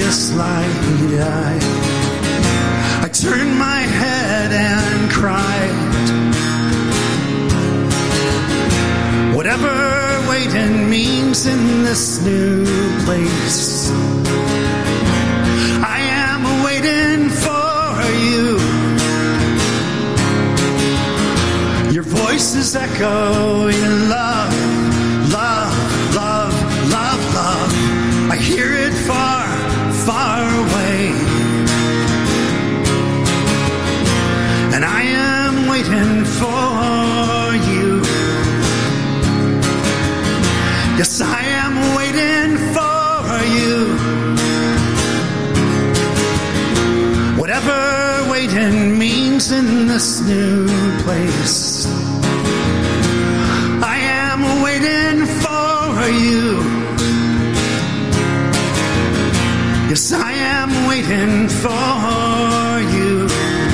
glorious light. I turned my head and cried. Whatever waiting means in this new place, I am waiting for you. Your voice is echoing love, love, love, love, love. I hear it far, far away. And I am waiting for you. Yes, I am waiting for you. Whatever waiting means in this new place, I am waiting for you. Yes, I am waiting for you.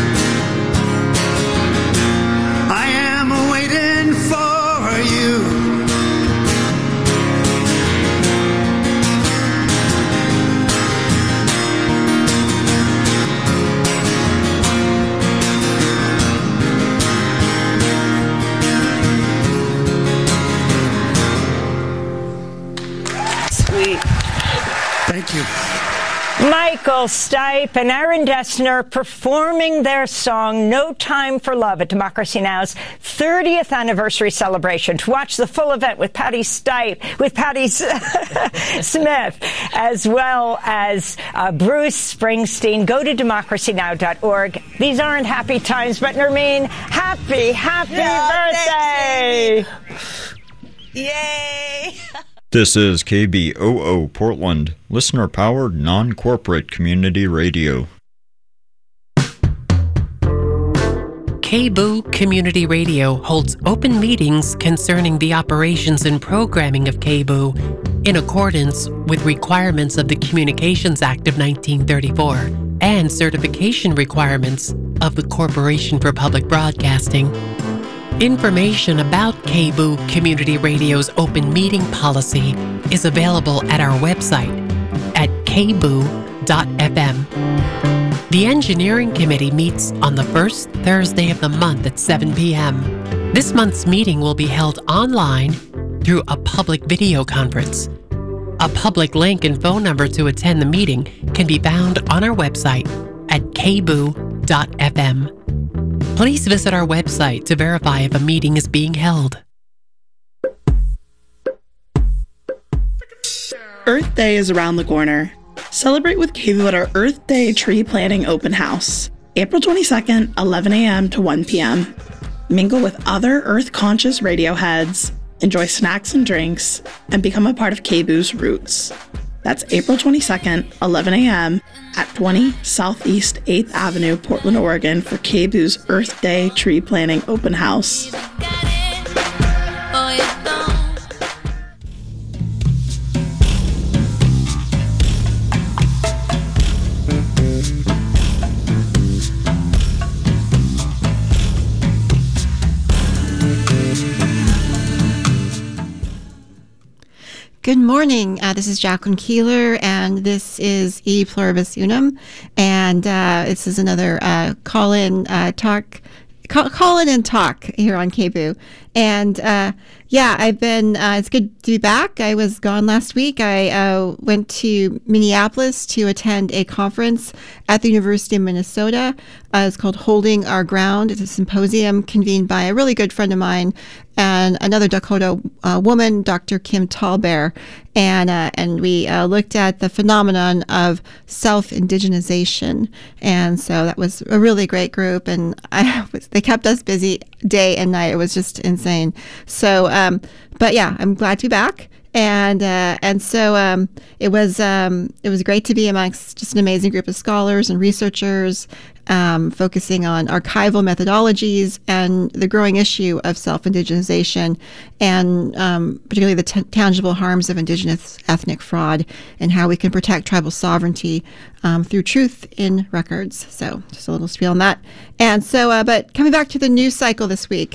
I am waiting for you. Thank you. Michael Stipe and Aaron Dessner performing their song No Time for Love at Democracy Now!'s 30th anniversary celebration. To watch the full event with Patty Stipe, with Patty Smith, as well as Bruce Springsteen, go to democracynow.org. These aren't happy times, but Nermeen, happy birthday! Yay! This is KBOO Portland, listener-powered, non-corporate community radio. KBOO Community Radio holds open meetings concerning the operations and programming of KBOO in accordance with requirements of the Communications Act of 1934 and certification requirements of the Corporation for Public Broadcasting. Information about KBOO Community Radio's open meeting policy is available at our website at kboo.fm. The Engineering Committee meets on the first Thursday of the month at 7 p.m. This month's meeting will be held online through a public video conference. A public link and phone number to attend the meeting can be found on our website at kboo.fm. Please visit our website to verify if a meeting is being held. Earth Day is around the corner. Celebrate with KBOO at our Earth Day Tree Planting Open House, April 22nd, 11 a.m. to 1 p.m. Mingle with other Earth-conscious radio heads, enjoy snacks and drinks, and become a part of KBOO's roots. That's April 22nd, 11 a.m. at 20 Southeast 8th Avenue, Portland, Oregon for KBOO's Earth Day Tree Planting Open House. Good morning. This is Jacqueline Keeler, and this is E Pluribus Unum, and this is another call-in and talk here on KBOO. And I've been. It's good to be back. I was gone last week. I went to Minneapolis to attend a conference at the University of Minnesota. It's called Holding Our Ground. It's a symposium convened by a really good friend of mine and another Dakota woman, Dr. Kim Tallbear, and we looked at the phenomenon of self-indigenization. And so that was a really great group, and they kept us busy day and night. It was just insane. So, but yeah, I'm glad to be back. And so it was great to be amongst just an amazing group of scholars and researchers focusing on archival methodologies and the growing issue of self-indigenization and particularly the tangible harms of indigenous ethnic fraud and how we can protect tribal sovereignty through truth in records. So just a little spiel on that. And so, but coming back to the news cycle this week,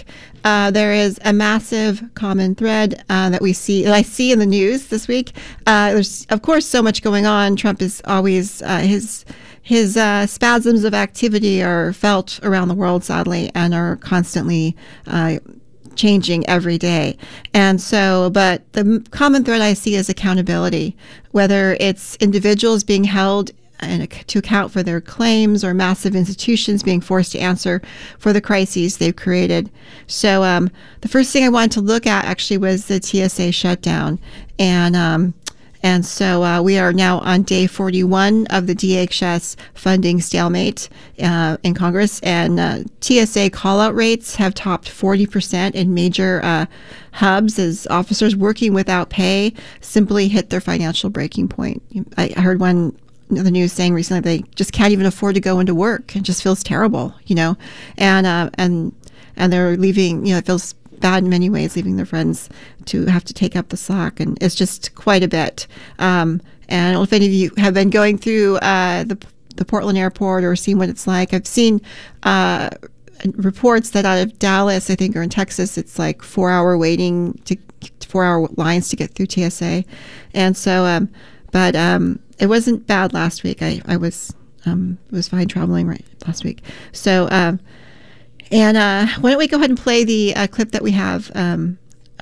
there is a massive common thread that I see in the news this week. There's, of course, so much going on. Trump is always his spasms of activity are felt around the world, sadly, and are constantly changing every day. And so, but the common thread I see is accountability, whether it's individuals being held to account for their claims or massive institutions being forced to answer for the crises they've created. So the first thing I wanted to look at actually was the TSA shutdown. And so we are now on day 41 of the DHS funding stalemate in Congress. And TSA call-out rates have topped 40% in major hubs as officers working without pay simply hit their financial breaking point. I heard the news saying recently they just can't even afford to go into work. It just feels terrible, and they're leaving, it feels bad in many ways, leaving their friends to have to take up the slack. And it's just quite a bit. And I don't know if any of you have been going through the Portland airport or seen what it's like. I've seen reports that out of Dallas, I think, or in Texas, it's like 4-hour lines to get through TSA. And so, it wasn't bad last week. I was fine traveling right last week. So, why don't we go ahead and play the clip that we have from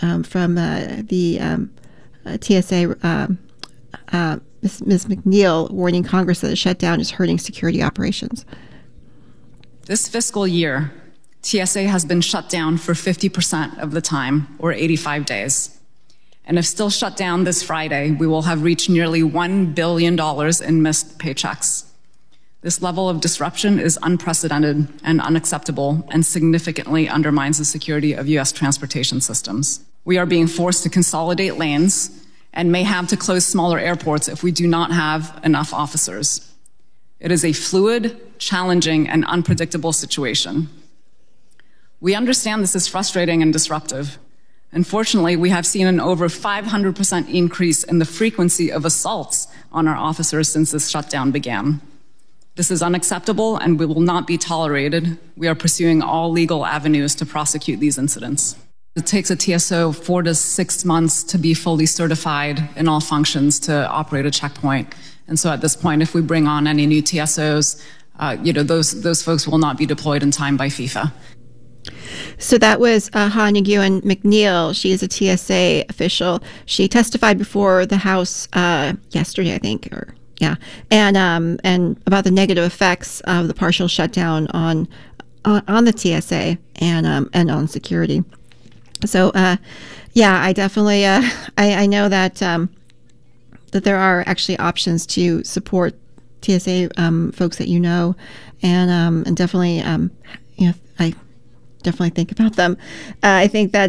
the TSA, Ms. McNeil warning Congress that a shutdown is hurting security operations. This fiscal year, TSA has been shut down for 50% of the time, or 85 days. And if still shut down this Friday, we will have reached nearly $1 billion in missed paychecks. This level of disruption is unprecedented and unacceptable and significantly undermines the security of U.S. transportation systems. We are being forced to consolidate lanes and may have to close smaller airports if we do not have enough officers. It is a fluid, challenging, and unpredictable situation. We understand this is frustrating and disruptive. Unfortunately, we have seen an over 500% increase in the frequency of assaults on our officers since this shutdown began. This is unacceptable and will not be tolerated. We are pursuing all legal avenues to prosecute these incidents. It takes a TSO 4 to 6 months to be fully certified in all functions to operate a checkpoint. And so at this point, if we bring on any new TSOs, those folks will not be deployed in time by FIFA. So that was Ha Nguyen McNeil. She is a TSA official. She testified before the House yesterday, I think, and about the negative effects of the partial shutdown on the TSA and on security. So, I definitely I know that that there are actually options to support TSA folks that and definitely I definitely think about them. I think that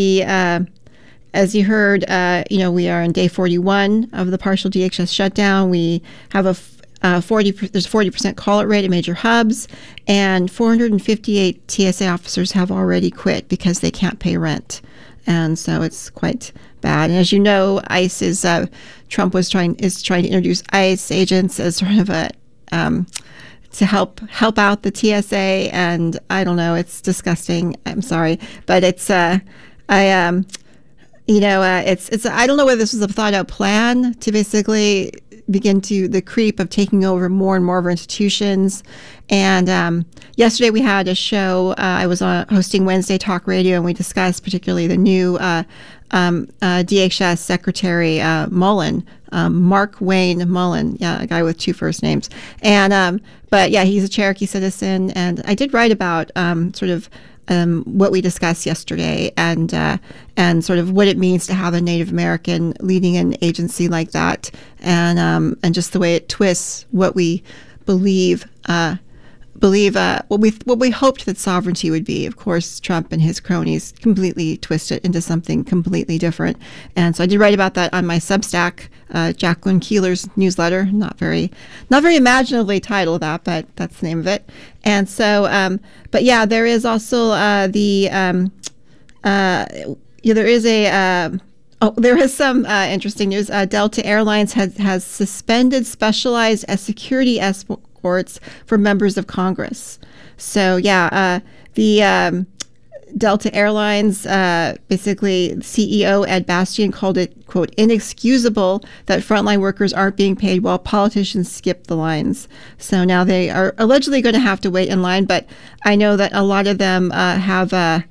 as you heard, we are on day 41 of the partial DHS shutdown. We have there's 40% call-out rate at major hubs, and 458 TSA officers have already quit because they can't pay rent. And so it's quite bad. And as you know, ICE is Trump is trying to introduce ICE agents as sort of a to help out the TSA, and I don't know, it's disgusting. I'm sorry, but it's it's I don't know whether this was a thought out plan to basically begin to the creep of taking over more and more of our institutions. And yesterday we had a show. I was hosting Wednesday Talk Radio, and we discussed particularly the new DHS Secretary Mullen, Mark Wayne Mullen, a guy with 2 first names. And but he's a Cherokee citizen, and I did write about what we discussed yesterday, and sort of what it means to have a Native American leading an agency like that, and just the way it twists what we believe what we hoped that sovereignty would be. Of course, Trump and his cronies completely twist it into something completely different. And so I did write about that on my Substack, Jacqueline Keeler's newsletter. Not very imaginatively titled that, but that's the name of it. And so, there is also there is some interesting news. Delta Airlines has suspended specialized security escorts for members of Congress. So the Delta Airlines, basically CEO Ed Bastian called it, quote, inexcusable that frontline workers aren't being paid while politicians skip the lines. So now they are allegedly going to have to wait in line, but I know that a lot of them have,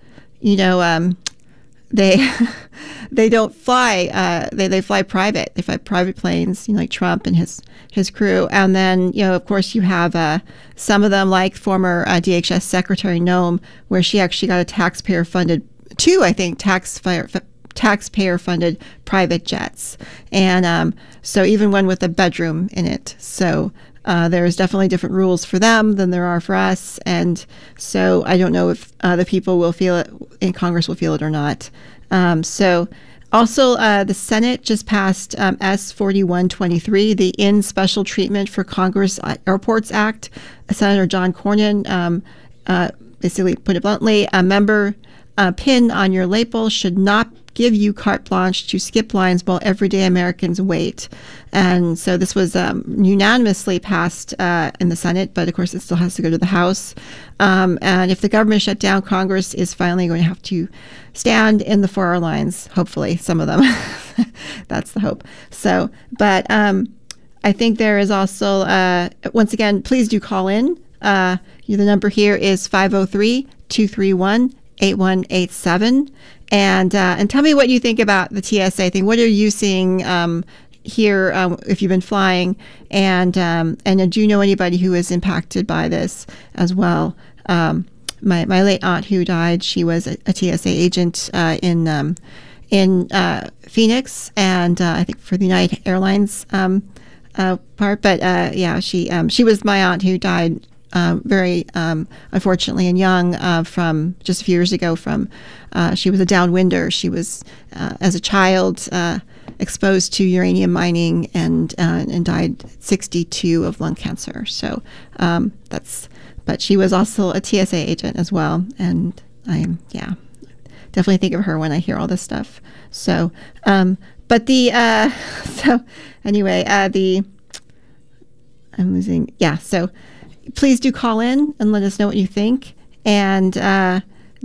they don't fly. They fly private. They fly private planes, like Trump and his crew. And then, of course, you have some of them, like former DHS Secretary Noem, where she actually got a taxpayer-funded, taxpayer-funded private jets. And so even one with a bedroom in it. So there's definitely different rules for them than there are for us. And so I don't know if the people will feel it, in Congress will feel it or not. Also, the Senate just passed S 4123, the In Special Treatment for Congress Airports Act. Senator John Cornyn basically put it bluntly, a member pin on your label should not give you carte blanche to skip lines while everyday Americans wait. And so this was unanimously passed in the Senate, but of course it still has to go to the House. And if the government shut down, Congress is finally going to have to stand in the 4-hour lines, hopefully, some of them. That's the hope. So, but I think there is also, once again, please do call in. The number here is 503-231-8187. And tell me what you think about the TSA thing. What are you seeing here if you've been flying? And do you know anybody who is impacted by this as well? My late aunt who died, she was a TSA agent in Phoenix, and I think for the United Airlines part. But she was my aunt who died very unfortunately and young from just a few years ago from she was a downwinder. She was as a child exposed to uranium mining and died at 62 of lung cancer. So but she was also a TSA agent as well, and I definitely think of her when I hear all this stuff. So but the so anyway I'm losing so please do call in and let us know what you think. And I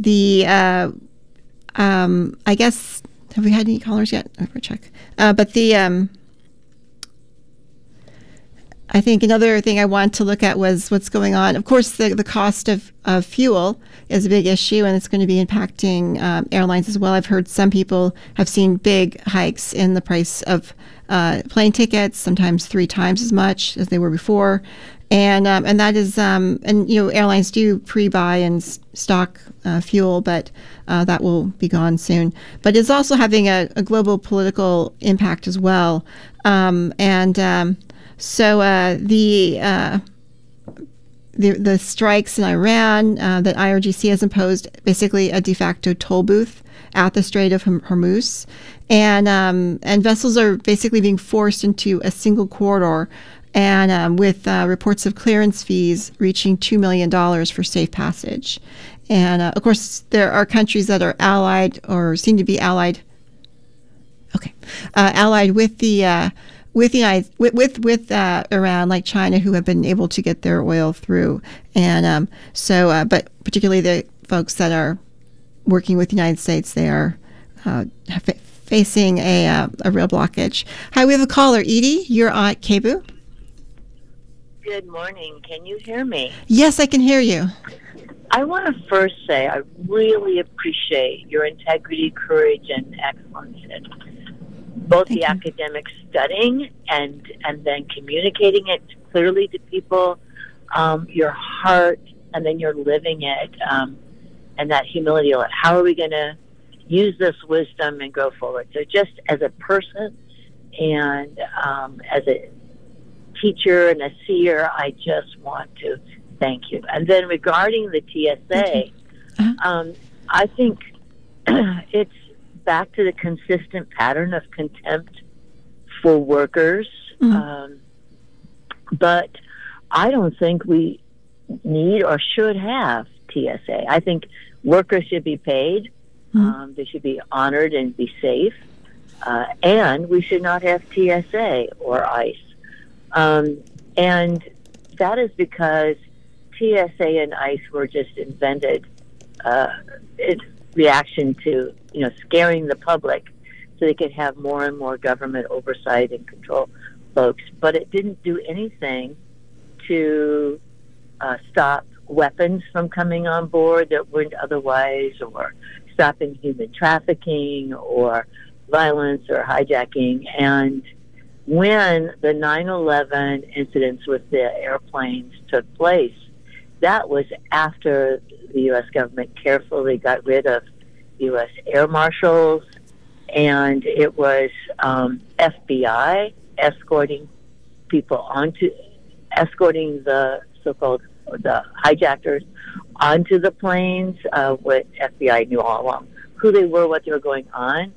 guess, have we had any callers yet? I'll check. But I think another thing I wanted to look at was what's going on. Of course, the cost of fuel is a big issue, and it's going to be impacting airlines as well. I've heard some people have seen big hikes in the price of plane tickets, sometimes 3 times as much as they were before. And that is, airlines do pre-buy and stock fuel, but that will be gone soon. But it's also having a global political impact as well. So the strikes in Iran that IRGC has imposed, basically a de facto toll booth at the Strait of Hormuz, and vessels are basically being forced into a single corridor. And with reports of clearance fees reaching $2 million for safe passage. And of course, there are countries that are allied or seem to be allied. Allied with the with Iran, like China, who have been able to get their oil through. And but particularly the folks that are working with the United States, they are facing a real blockage. Hi, we have a caller, Edie. You're on KBOO. Good morning. Can you hear me? Yes, I can hear you. I want to first say I really appreciate your integrity, courage, and excellence in both the academic studying and then communicating it clearly to people, your heart, and then you're living it, and that humility. How are we going to use this wisdom and go forward? So just as a person and as a teacher and a seer, I just want to thank you. And then regarding the TSA, I think it's back to the consistent pattern of contempt for workers. But I don't think we need or should have TSA. I think workers should be paid. They should be honored and be safe. And we should not have TSA or ICE. And that is because TSA and ICE were just invented its reaction to, scaring the public so they could have more and more government oversight and control folks. But it didn't do anything to stop weapons from coming on board that wouldn't otherwise, or stopping human trafficking or violence or hijacking. And when the 9/11 incidents with the airplanes took place, that was after the U.S. government carefully got rid of U.S. air marshals, and it was FBI escorting the so-called the hijackers onto the planes. What FBI knew all along who they were, what they were going on.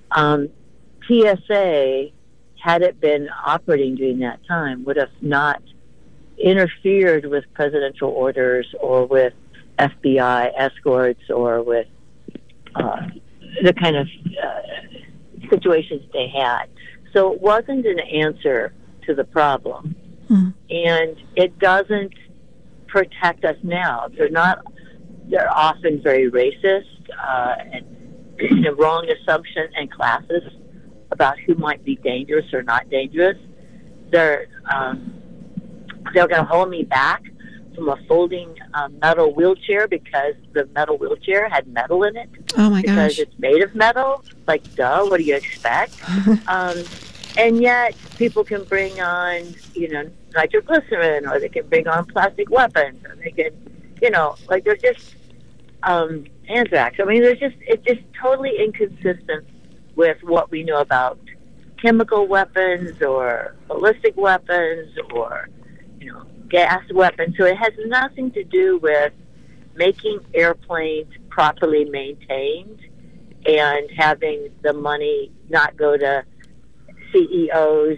TSA, had it been operating during that time, would have not interfered with presidential orders or with FBI escorts or with the kind of situations they had. So it wasn't an answer to the problem. And it doesn't protect us now. They're often very racist and wrong assumption and classes about who might be dangerous or not dangerous. They're going to hold me back from a folding metal wheelchair because the metal wheelchair had metal in it. Oh my because gosh! It's made of metal. Like, duh, what do you expect? And yet people can bring on, nitroglycerin, or they can bring on plastic weapons, or they can, they're just anthrax. I mean, it's just totally inconsistent with what we know about chemical weapons or ballistic weapons or, gas weapons. So it has nothing to do with making airplanes properly maintained and having the money not go to CEOs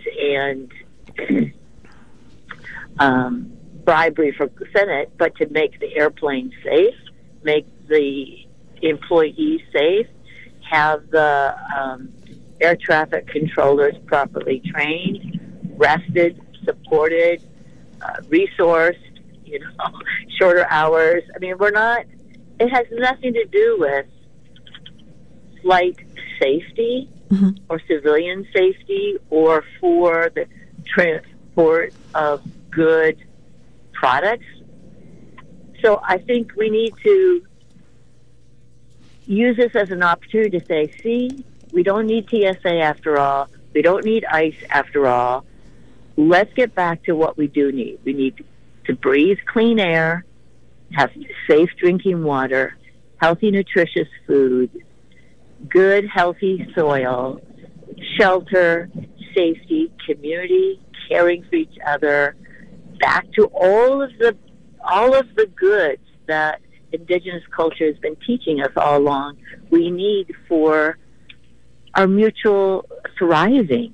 and bribery for Senate, but to make the airplane safe, make the employees safe, have the air traffic controllers properly trained, rested, supported, resourced, shorter hours. I mean, it has nothing to do with flight safety or civilian safety or for the transport of good products. So I think we need to use this as an opportunity to say, see, we don't need TSA after all. We don't need ICE after all. Let's get back to what we do need. We need to breathe clean air, have safe drinking water, healthy, nutritious food, good, healthy soil, shelter, safety, community, caring for each other, back to all of the goods that indigenous culture has been teaching us all along we need for our mutual thriving.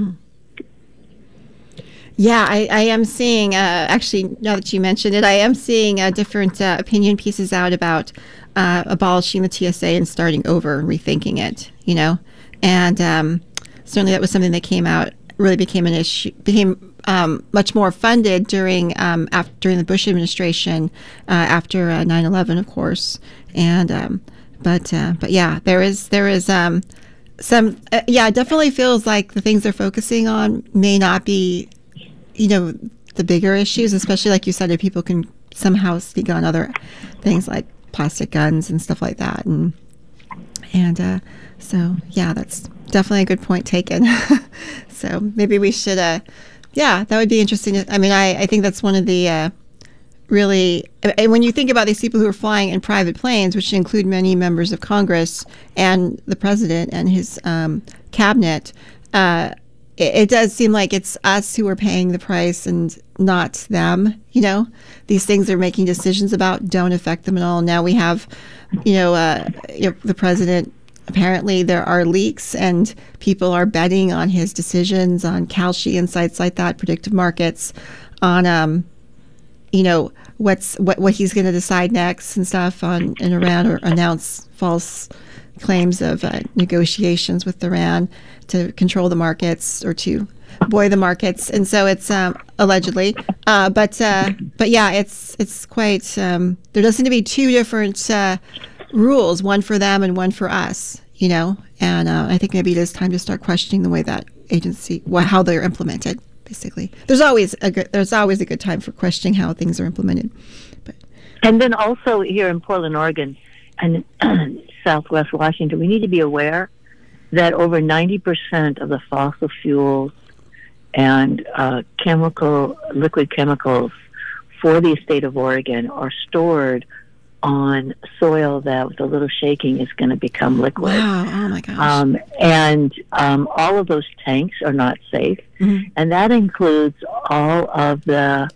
Yeah, I am seeing, actually, now that you mentioned it, I am seeing different opinion pieces out about abolishing the TSA and starting over, rethinking it, And certainly that was something that came out, really became an issue, became much more funded during the Bush administration after 9/11, of course. And but yeah, there is some it definitely feels like the things they're focusing on may not be the bigger issues, especially like you said, if people can somehow speak on other things like plastic guns and stuff like that. And so yeah, that's definitely a good point taken. So maybe we should that would be interesting. I think that's one of the really, and when you think about these people who are flying in private planes, which include many members of Congress and the president and his cabinet, it does seem like it's us who are paying the price and not them. These things they're making decisions about don't affect them at all. Now we have, the president. Apparently there are leaks and people are betting on his decisions on Kalshi and sites like that, predictive markets, on what he's going to decide next and stuff in Iran, or announce false claims of negotiations with Iran to control the markets or to buoy the markets. And so it's allegedly, but But yeah, it's quite. There does seem to be two different rules, one for them and one for us. And I think maybe it is time to start questioning the way that agency, how they're implemented. Basically, there's always a good time for questioning how things are implemented. And then also here in Portland, Oregon, and Southwest Washington, we need to be aware that over 90% of the fossil fuels and liquid chemicals for the state of Oregon are stored on soil that with a little shaking is going to become liquid. Wow! Oh my gosh! And all of those tanks are not safe, and that includes all of the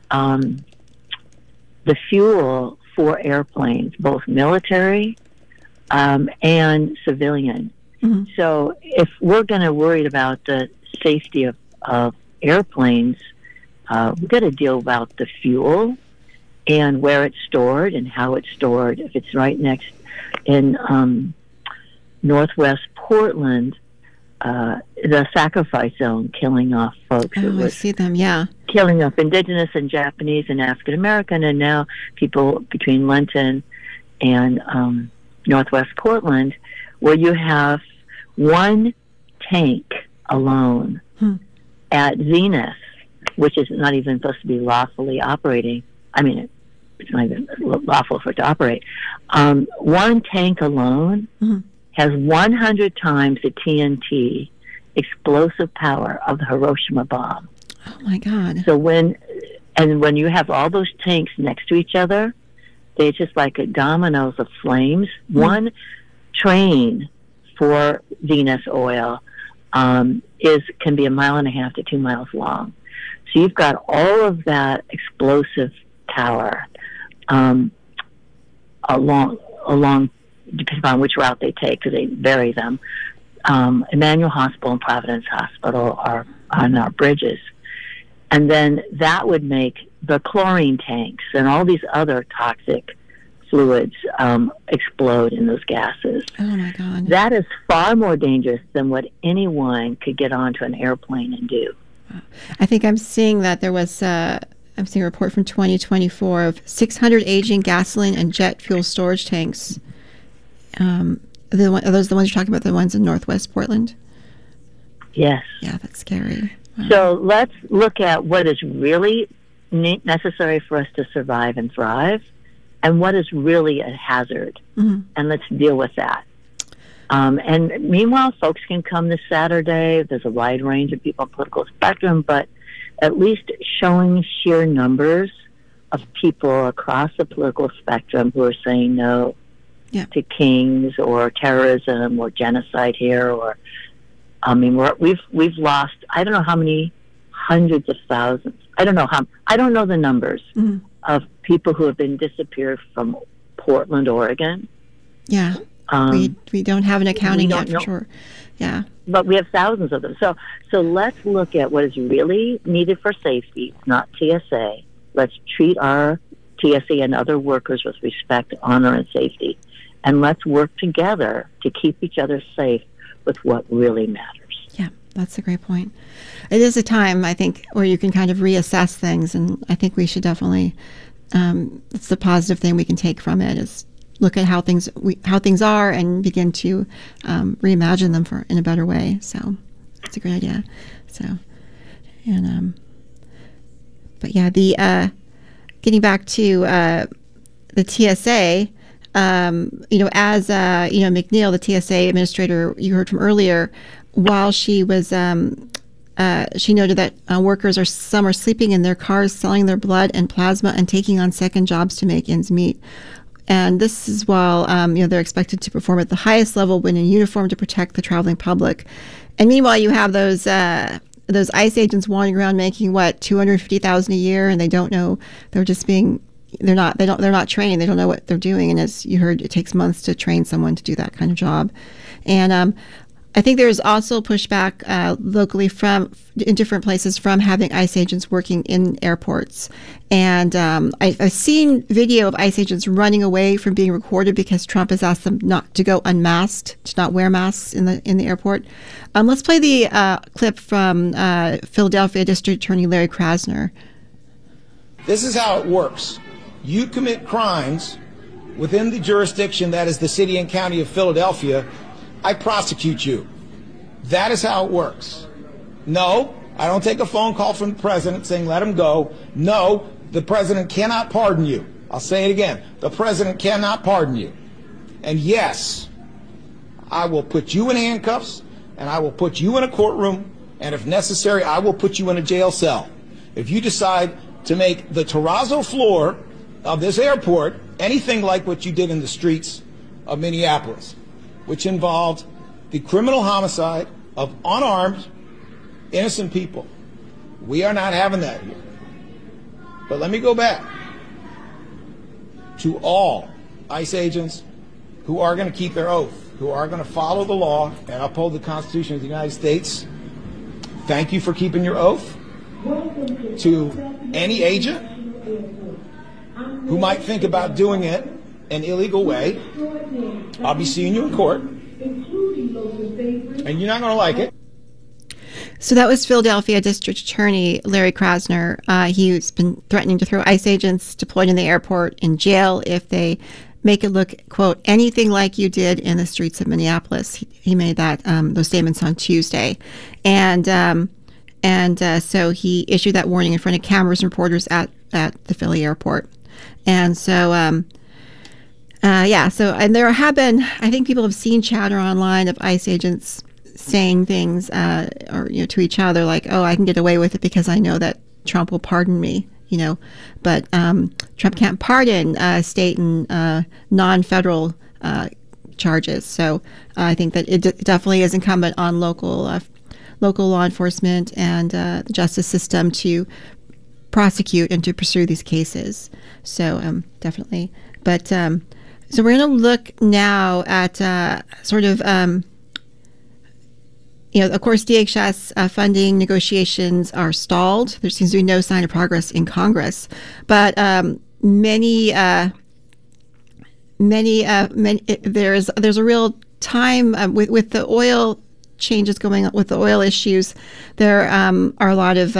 fuel for airplanes, both military and civilian. So if we're going to worry about the safety of airplanes, we've got to deal about the fuel and where it's stored and how it's stored. If it's right next in northwest Portland, the sacrifice zone, killing off folks. Oh, I see them, yeah. Killing off Indigenous and Japanese and African American, and now people between Lenton and northwest Portland, where you have one tank alone at Zenith, which is not even supposed to be lawfully operating. I mean, it's not even lawful for it to operate. One tank alone has 100 times the TNT explosive power of the Hiroshima bomb. Oh my God! So when you have all those tanks next to each other, they're just like dominoes of flames. One train for Venus oil can be 1.5 miles to 2 miles long. So you've got all of that explosive power along depending on which route they take, because they vary them. Emmanuel Hospital and Providence Hospital are on our bridges. And then that would make the chlorine tanks and all these other toxic fluids explode in those gases. Oh, my God. That is far more dangerous than what anyone could get onto an airplane and do. I think I'm seeing that there was I'm seeing a report from 2024 of 600 aging gasoline and jet fuel storage tanks. Are those the ones you're talking about, the ones in northwest Portland? Yes. Yeah, that's scary. Wow. So let's look at what is really necessary for us to survive and thrive, and what is really a hazard, and let's deal with that. And meanwhile, folks can come this Saturday. There's a wide range of people on the political spectrum, but at least showing sheer numbers of people across the political spectrum who are saying no to kings or terrorism or genocide here. Or, I mean, we've lost, I don't know how many hundreds of thousands. I don't know the numbers of people who have been disappeared from Portland, Oregon. Yeah. We don't have an accounting yet for sure. Yeah. But we have thousands of them. So let's look at what is really needed for safety, not TSA. Let's treat our TSA and other workers with respect, honor, and safety. And let's work together to keep each other safe with what really matters. Yeah, that's a great point. It is a time, I think, where you can kind of reassess things. And I think we should definitely, it's the positive thing we can take from it is look at how things are and begin to reimagine them in a better way. So it's a great idea. So, and but yeah, the getting back to the TSA, as McNeil, the TSA administrator you heard from earlier, while she was she noted that some are sleeping in their cars, selling their blood and plasma, and taking on second jobs to make ends meet. And this is while they're expected to perform at the highest level when in uniform to protect the traveling public. And meanwhile, you have those ICE agents wandering around making $250,000 a year, and they don't know. They're not trained. They don't know what they're doing. And as you heard, it takes months to train someone to do that kind of job. And I think there's also pushback locally in different places from having ICE agents working in airports. And I've seen video of ICE agents running away from being recorded because Trump has asked them not to go unmasked, to not wear masks in the airport. Let's play the clip from Philadelphia District Attorney Larry Krasner. This is how it works. You commit crimes within the jurisdiction that is the city and county of Philadelphia, I prosecute you. That is how it works. No, I don't take a phone call from the president saying let him go. No, the president cannot pardon you. I'll say it again. The president cannot pardon you. And yes, I will put you in handcuffs, and I will put you in a courtroom, and if necessary, I will put you in a jail cell. If you decide to make the terrazzo floor of this airport anything like what you did in the streets of Minneapolis, which involved the criminal homicide of unarmed, innocent people. We are not having that here. But let me go back to all ICE agents who are going to keep their oath, who are going to follow the law and uphold the Constitution of the United States. Thank you for keeping your oath. To any agent who might think about doing it an illegal way, I'll be seeing you in court, and you're not going to like it. So that was Philadelphia District Attorney Larry Krasner. He's been threatening to throw ICE agents deployed in the airport in jail if they make it look, quote, anything like you did in the streets of Minneapolis. He made that those statements on Tuesday. And so he issued that warning in front of cameras and reporters at the Philly airport. And so, and there have been, I think people have seen chatter online of ICE agents saying things to each other like, oh, I can get away with it because I know that Trump will pardon me, but Trump can't pardon state and non-federal charges. So I think that it definitely is incumbent on local law enforcement and the justice system to prosecute and to pursue these cases. So definitely. But so we're going to look now at of course, DHS funding negotiations are stalled. There seems to be no sign of progress in Congress, but there's a real time with the oil changes going on with the oil issues. There are a lot of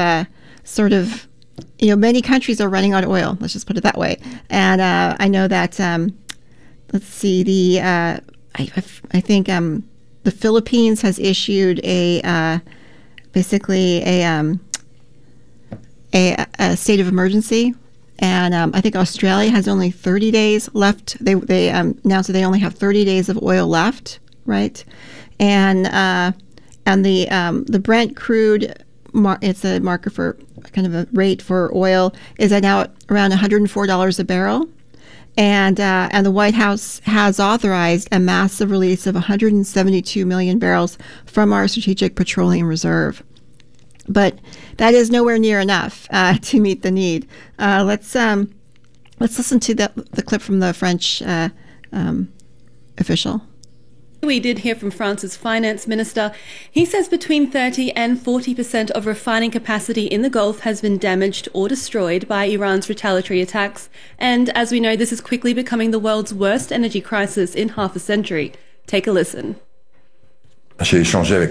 many countries are running out of oil. Let's just put it that way. And I know that let's see, I think. The Philippines has issued a state of emergency, and I think Australia has only 30 days left. They announced that they only have 30 days of oil left, right? And the Brent crude, it's a marker for kind of a rate for oil, is now at around $104 a barrel. And the White House has authorized a massive release of 172 million barrels from our strategic petroleum reserve. But that is nowhere near enough to meet the need. Let's listen to the clip from the French official. We did hear from France's finance minister. He says between 30 and 40% of refining capacity in the Gulf has been damaged or destroyed by Iran's retaliatory attacks. And as we know, this is quickly becoming the world's worst energy crisis in half a century. Take a listen. I have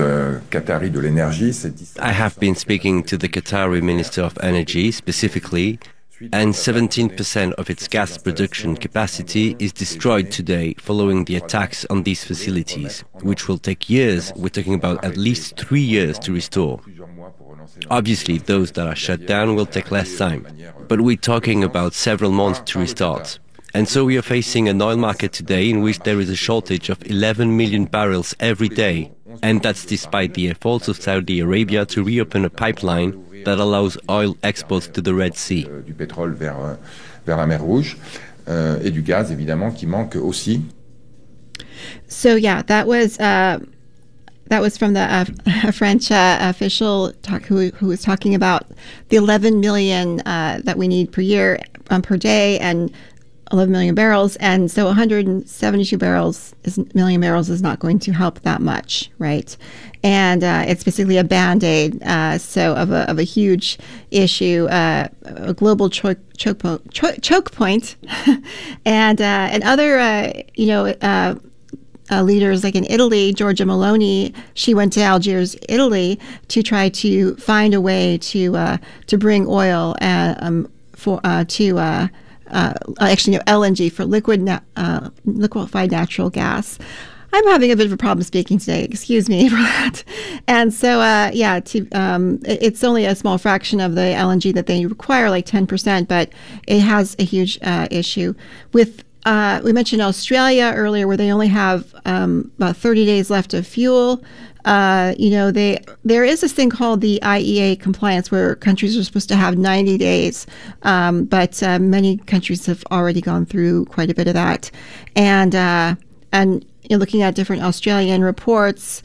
been speaking to the Qatari Minister of Energy specifically, and 17% of its gas production capacity is destroyed today following the attacks on these facilities, which will take years. We're talking about at least 3 years to restore. Obviously, those that are shut down will take less time, but we're talking about several months to restart. And so we are facing an oil market today in which there is a shortage of 11 million barrels every day. And that's despite the efforts of Saudi Arabia to reopen a pipeline that allows oil exports to the Red Sea. Du pétrole vers la mer Rouge et du gaz évidemment qui manque aussi. So yeah, that was from the French official who was talking about the 11 million that we need per year per day and 11 million barrels, and so 172 million barrels is not going to help that much, right? And it's basically a band-aid, of a huge issue, a global choke point, and other leaders like in Italy, Giorgia Meloni, she went to Algiers, Italy, to try to find a way to bring oil LNG for liquefied natural gas. I'm having a bit of a problem speaking today. Excuse me for that. And so, it's only a small fraction of the LNG that they require, like 10%, but it has a huge issue. With we mentioned Australia earlier, where they only have about 30 days left of fuel. There is this thing called the IEA compliance, where countries are supposed to have 90 days, but many countries have already gone through quite a bit of that. And looking at different Australian reports,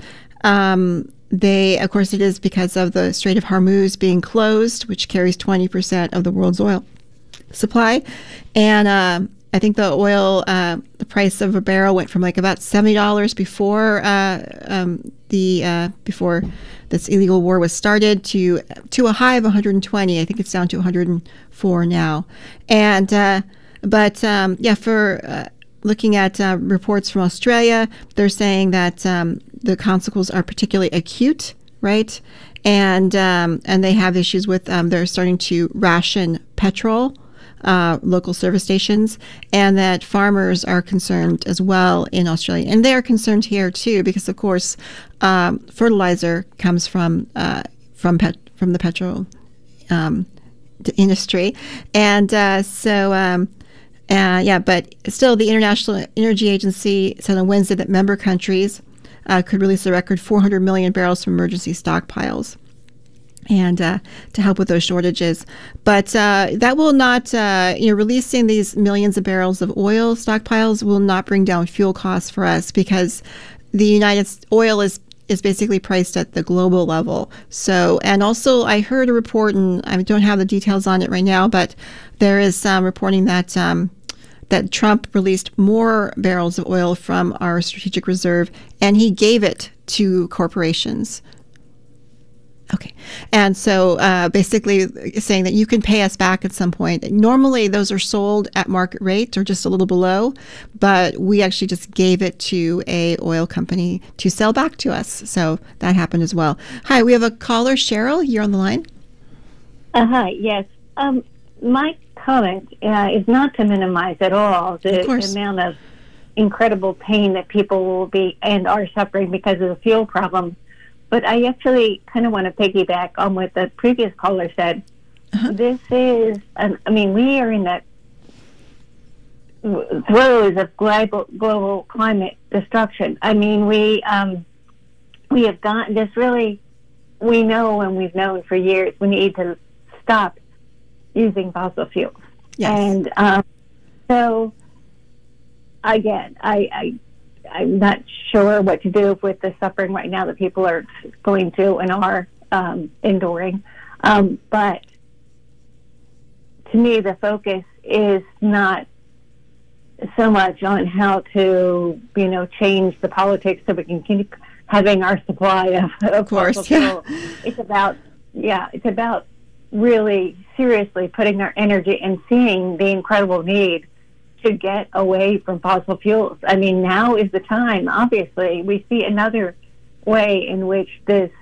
of course, it is because of the Strait of Hormuz being closed, which carries 20% of the world's oil supply. And I think the oil, the price of a barrel went from like about $70 before this illegal war was started to a high of 120. I think it's down to 104 now. And for looking at reports from Australia, they're saying that the consequences are particularly acute, right? And they have issues with they're starting to ration petrol. Local service stations, and that farmers are concerned as well in Australia, and they are concerned here too, because of course fertilizer comes from the petrol industry, and but still, the International Energy Agency said on Wednesday that member countries could release a record 400 million barrels from emergency stockpiles. And to help with those shortages. But that will not, releasing these millions of barrels of oil stockpiles will not bring down fuel costs for us, because the oil is basically priced at the global level. So, and also I heard a report, and I don't have the details on it right now, but there is some reporting that that Trump released more barrels of oil from our strategic reserve, and he gave it to corporations. Okay. And so basically saying that you can pay us back at some point. Normally those are sold at market rate or just a little below, but we actually just gave it to a oil company to sell back to us. So that happened as well. Hi, we have a caller, Cheryl. You're on the line. Hi, yes. My comment is not to minimize at all the amount of incredible pain that people will be and are suffering because of the fuel problem. But I actually kind of want to piggyback on what the previous caller said. This is, we are in the throes of global climate destruction. We have gotten this really, we know, and we've known for years, we need to stop using fossil fuels. Yes. And so, again, I'm not sure what to do with the suffering right now that people are going through and are enduring. But to me, the focus is not so much on how to, change the politics so we can keep having our supply of fossil fuel. It's about really seriously putting our energy and seeing the incredible need to get away from fossil fuels. Now is the time. Obviously, we see another way in which this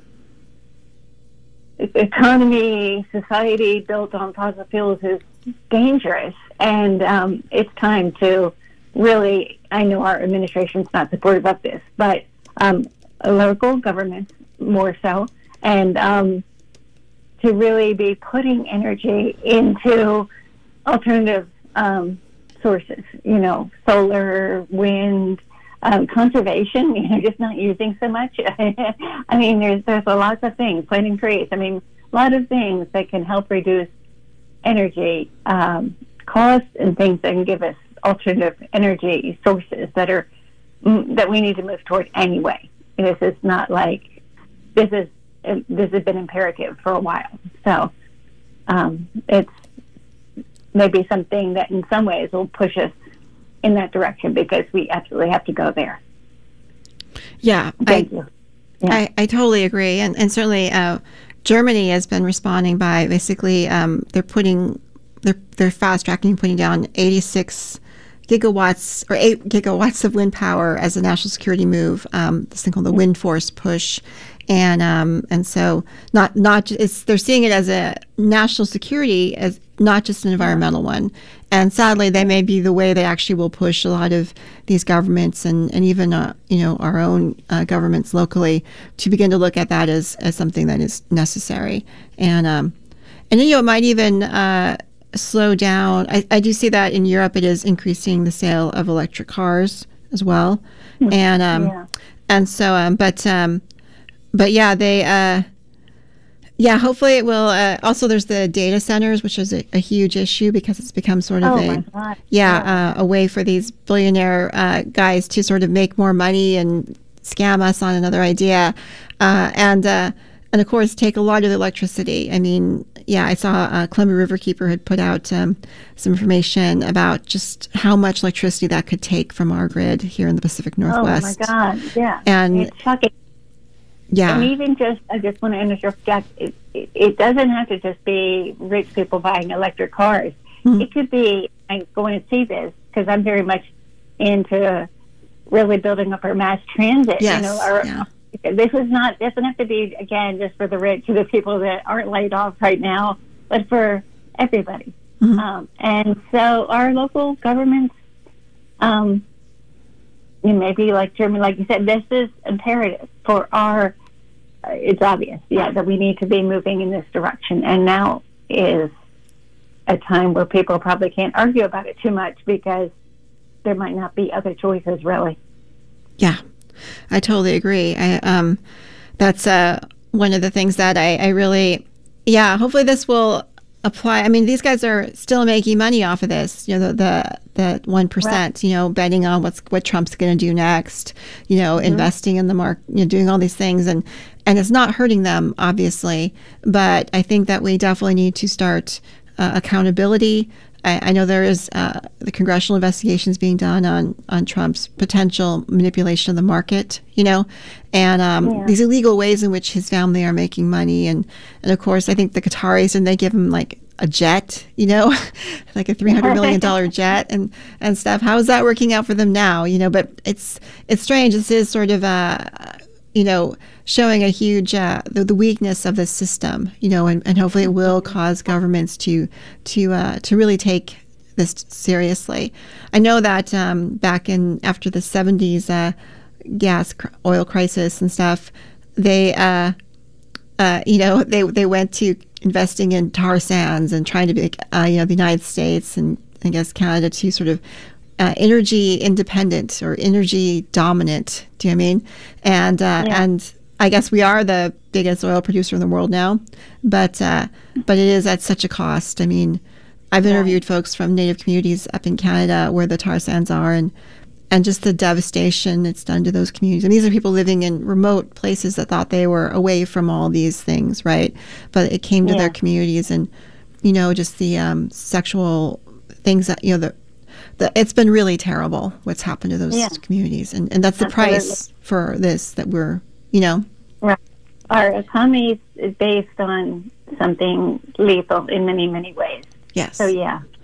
economy, society built on fossil fuels is dangerous. And it's time to really, I know our administration's not supportive of this, but local governments more so, and to really be putting energy into alternative sources, solar, wind, conservation, just not using so much. There's a lot of things, planting trees. A lot of things that can help reduce energy costs and things that can give us alternative energy sources that we need to move toward anyway. This is not like this has been imperative for a while. So it's maybe something that in some ways will push us in that direction, because we absolutely have to go there. Yeah, I totally agree. And certainly Germany has been responding by basically they're fast tracking, putting down 86 gigawatts or 8 gigawatts of wind power as a national security move, this thing called the Wind Force push. And so they're seeing it as a national security, as not just an environmental one. And sadly, that may be the way they actually will push a lot of these governments and even our own governments locally to begin to look at that as something that is necessary. And it might even slow down. I do see that in Europe it is increasing the sale of electric cars as well. And so but yeah, they hopefully it will. Also, there's the data centers, which is a huge issue because it's become sort of a way for these billionaire guys to sort of make more money and scam us on another idea, and of course take a lot of the electricity. I mean, I saw Columbia Riverkeeper had put out some information about just how much electricity that could take from our grid here in the Pacific Northwest. Oh my God! Yeah, and it's shocking. Yeah. And even I just want to interrupt, Jack, it doesn't have to just be rich people buying electric cars. Mm-hmm. It could be, I'm going to see this because I'm very much into really building up our mass transit. Yes. This doesn't have to be, again, just for the rich or the people that aren't laid off right now, but for everybody. Mm-hmm. And so our local governments, maybe like Germany, like you said, this is imperative for our, it's obvious, that we need to be moving in this direction. And now is a time where people probably can't argue about it too much because there might not be other choices, really. Yeah, I totally agree. That's one of the things that I really, hopefully this will apply. I mean, these guys are still making money off of this, the 1%, right. Betting on what Trump's going to do next, mm-hmm. investing in the market, doing all these things. And it's not hurting them, obviously. But I think that we definitely need to start accountability. I know there is the congressional investigations being done on Trump's potential manipulation of the market, and these illegal ways in which his family are making money. And of course, I think the Qataris, and they give him like a jet, like a $300 million jet and stuff. How is that working out for them now? But it's strange. This is sort of showing a huge the weakness of the system, and hopefully it will cause governments to really take this seriously. I know that back after the 70s oil crisis and stuff, they went to investing in tar sands and trying to make the United States and I guess Canada to sort of energy independent or energy dominant. Do you know what I mean? And I guess we are the biggest oil producer in the world now, but it is at such a cost. I mean, I've interviewed folks from Native communities up in Canada where the tar sands are, and just the devastation it's done to those communities. And these are people living in remote places that thought they were away from all these things, right? But it came to their communities, and just the sexual things that it's been really terrible what's happened to those communities, and that's the price for this that we're Right. Our economy is based on something lethal in many, many ways. Yes. So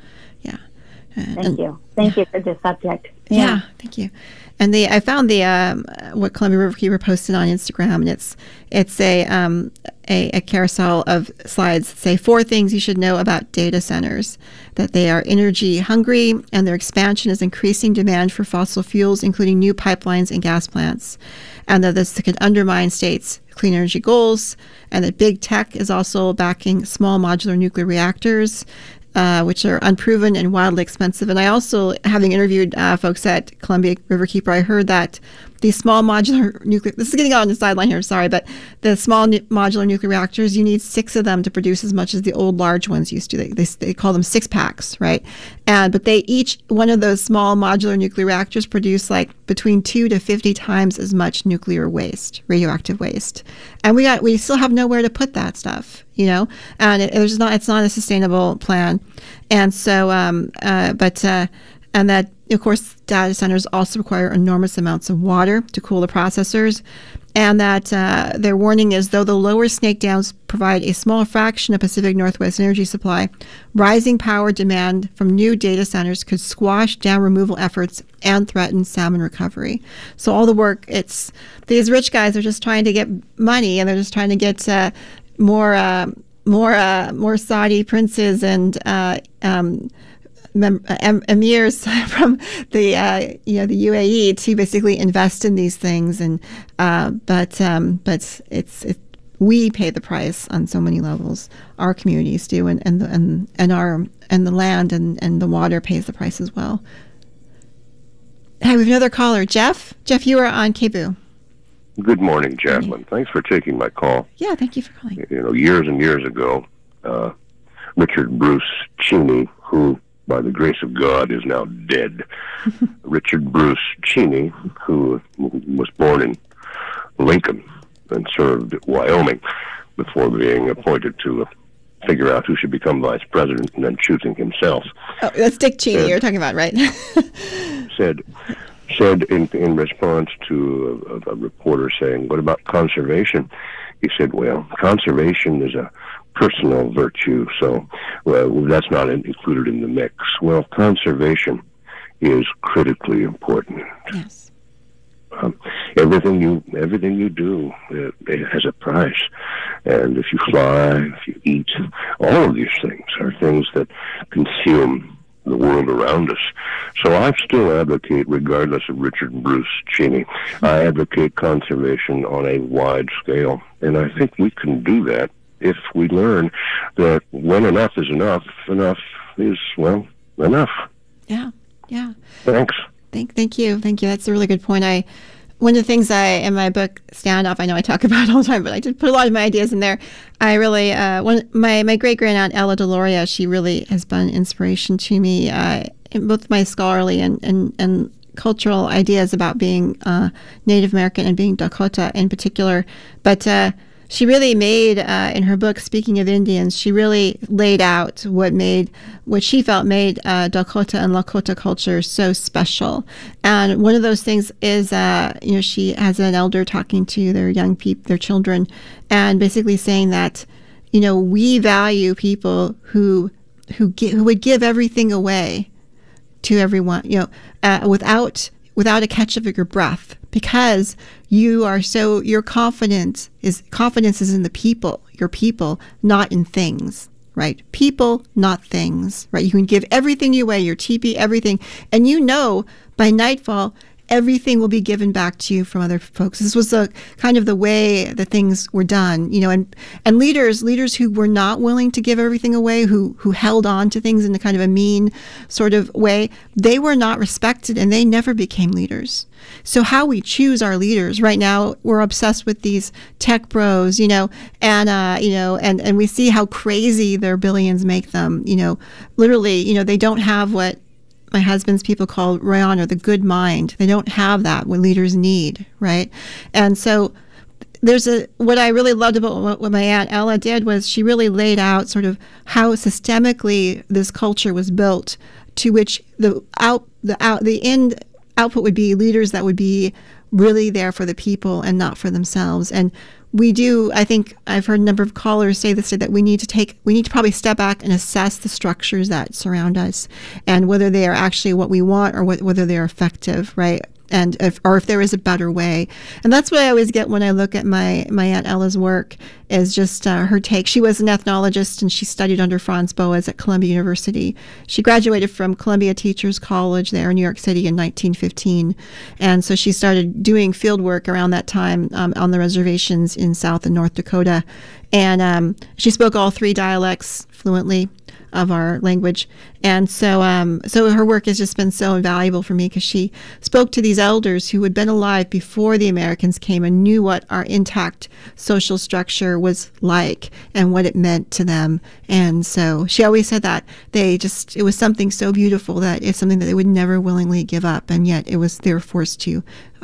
Thank you for this subject. Yeah, thank you. And I found what Columbia Riverkeeper posted on Instagram, and it's a carousel of slides that say 4 things you should know about data centers: that they are energy hungry, and their expansion is increasing demand for fossil fuels, including new pipelines and gas plants, and that this could undermine states' clean energy goals, and that big tech is also backing small modular nuclear reactors, which are unproven and wildly expensive. And I also, having interviewed folks at Columbia Riverkeeper, I heard that these small modular nuclear, this is getting on the sideline here, sorry, but the small modular nuclear reactors, you need 6 of them to produce as much as the old large ones used to. They call them 6-packs, right? But each one of those small modular nuclear reactors produce like between 2 to 50 times as much nuclear waste, radioactive waste. And we still have nowhere to put that stuff, and it's not a sustainable plan. And so, and that, of course, data centers also require enormous amounts of water to cool the processors. and that their warning is, though the lower snake dams provide a small fraction of Pacific Northwest energy supply, rising power demand from new data centers could squash dam removal efforts and threaten salmon recovery. So all the work, it's these rich guys are just trying to get money, and they're just trying to get more Saudi princes and emirs from the the UAE to basically invest in these things, and but we pay the price on so many levels. Our communities do, and the land and the water pays the price as well. Hi, we have another caller, Jeff. Jeff, you are on KBOO. Good morning, Jacqueline. Thanks for taking my call. Yeah, thank you for calling. Years and years ago, Richard Bruce Cheney, who, by the grace of God, is now dead. Richard Bruce Cheney, who was born in Lincoln and served Wyoming before being appointed to figure out who should become vice president and then choosing himself. Oh, that's Dick Cheney you're talking about, right? said in response to a reporter saying, "What about conservation?" He said, "Well, conservation is a personal virtue, so that's not included in the mix." Well, conservation is critically important. Yes. Everything you do, it has a price, and if you fly, if you eat, all of these things are things that consume the world around us. So I still advocate, regardless of Richard Bruce Cheney, I advocate conservation on a wide scale, and I think we can do that if we learn that when enough is enough, enough is, well, enough. Yeah. Thanks. Thank you. That's a really good point. One of the things in my book, Standoff, I know I talk about all the time, but I did put a lot of my ideas in there. I really, my great-grand-aunt Ella DeLoria, she really has been an inspiration to me in both my scholarly and cultural ideas about being Native American and being Dakota in particular. But she really made, in her book, Speaking of Indians, she really laid out what she felt made Dakota and Lakota culture so special. And one of those things is, she has an elder talking to their young people, their children, and basically saying that, we value people who would give everything away to everyone, without a catch of your breath, because your confidence is in the people, your people, not in things, right? People, not things, right? You can give everything away, your teepee, everything, and by nightfall, everything will be given back to you from other folks. This was the kind of the way that things were done, and leaders who were not willing to give everything away, who held on to things in a kind of a mean sort of way, they were not respected, and they never became leaders. So how we choose our leaders right now, we're obsessed with these tech bros, and we see how crazy their billions make them, literally, they don't have what my husband's people call Rayon, or the good mind. They don't have that what leaders need, right? And so what I really loved about what my Aunt Ella did was she really laid out sort of how systemically this culture was built, to which the end output would be leaders that would be really there for the people and not for themselves. And we do, I think I've heard a number of callers say that we need to probably step back and assess the structures that surround us, and whether they are actually what we want, or whether they're effective, right? And if there is a better way. And that's what I always get when I look at my Aunt Ella's work, is just her take. She was an ethnologist, and she studied under Franz Boas at Columbia University. She graduated from Columbia Teachers College there in New York City in 1915. And so she started doing field work around that time on the reservations in South and North Dakota. And she spoke all three dialects fluently of our language. And so her work has just been so invaluable for me, because she spoke to these elders who had been alive before the Americans came and knew what our intact social structure was like and what it meant to them. And so she always said that it was something so beautiful that it's something that they would never willingly give up, and yet they were forced to.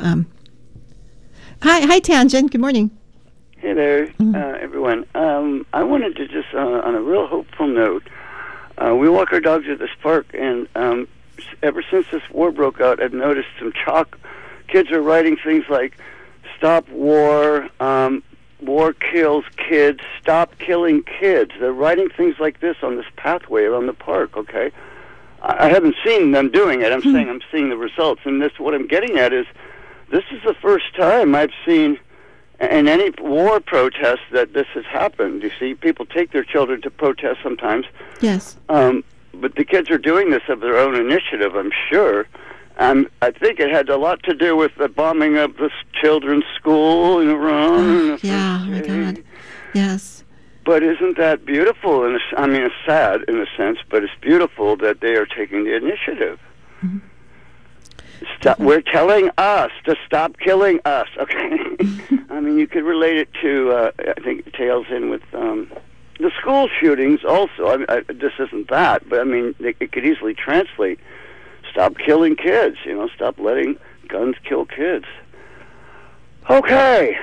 Hi, Tangent. Good morning. Hey there, everyone. I wanted to just, on a real hopeful note, we walk our dogs at this park, and ever since this war broke out, I've noticed some chalk. Kids are writing things like, stop war, war kills kids, stop killing kids. They're writing things like this on this pathway around the park, okay? I haven't seen them doing it. I'm saying I'm seeing the results. And this, what I'm getting at is, this is the first time I've seen in any war protest that this has happened. You see, people take their children to protest sometimes. Yes. But the kids are doing this of their own initiative, I'm sure. I think it had a lot to do with the bombing of this children's school in Iran. Oh my God. Yes. But isn't that beautiful? And I mean, it's sad in a sense, but it's beautiful that they are taking the initiative. Mm-hmm. Stop, we're telling us to stop killing us, okay? I mean, you could relate it to, I think it tails in with the school shootings also. I mean, this isn't that, but I mean, it could easily translate. Stop killing kids, you know, stop letting guns kill kids. Okay.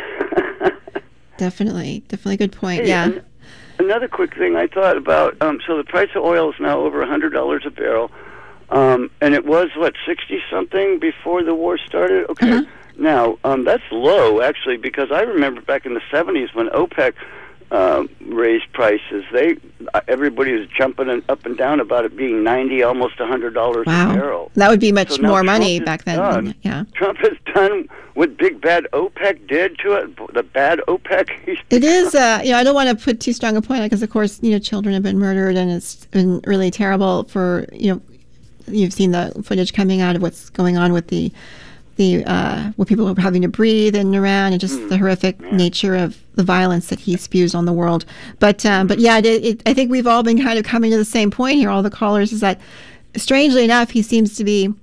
Definitely a good point, hey, yeah. Another quick thing I thought about, so the price of oil is now over $100 a barrel, and it was, 60-something before the war started? Okay. Now, that's low, actually, because I remember back in the 70s when OPEC raised prices, everybody was jumping up and down about it being $90, almost $100 a barrel. That would be much more money back then. Yeah. Trump has done what big bad OPEC did to it. The bad OPEC. It is. I don't want to put too strong a point on it because, of course, children have been murdered, and it's been really terrible for You've seen the footage coming out of what's going on with the what people are having to breathe in Iran, and just the horrific nature of the violence that he spews on the world. But yeah, I think we've all been kind of coming to the same point here, all the callers, is that strangely enough, he seems to be,